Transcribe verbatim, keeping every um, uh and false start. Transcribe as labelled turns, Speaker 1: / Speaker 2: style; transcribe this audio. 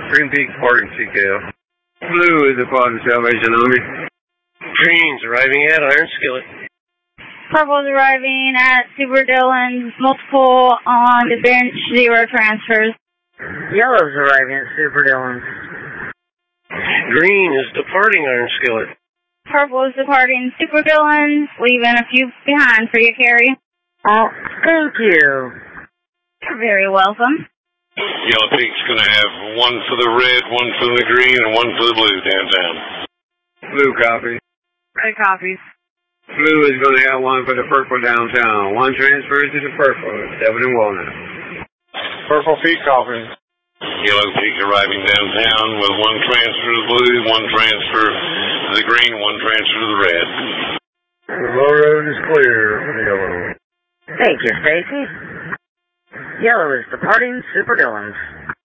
Speaker 1: Green Peak departing C K L. Blue is departing Salvation Army.
Speaker 2: Green's arriving at Iron Skillet.
Speaker 3: Purple's arriving at Super Dillon's, multiple on the bench, zero transfers.
Speaker 4: Yellow's arriving at Super Dillon's.
Speaker 2: Green is departing Iron Skillet.
Speaker 3: Purple is departing Super Dillon's, leaving a few behind for you, Carrie.
Speaker 4: Oh, thank you.
Speaker 3: You're very welcome.
Speaker 5: Yellow Peak's going to have one for the red, one for the green, and one for the blue downtown.
Speaker 1: Blue copy.
Speaker 3: Red copies.
Speaker 1: Blue is going to have one for the purple downtown. One transfer to the purple, seven and Walnut.
Speaker 6: Purple Peak copy.
Speaker 5: Yellow Peak arriving downtown with one transfer to the blue, one transfer to the green, one transfer to the red.
Speaker 1: The low road is clear for the yellow.
Speaker 4: Thank you, Stacy. Yellow is departing Super Dillon's.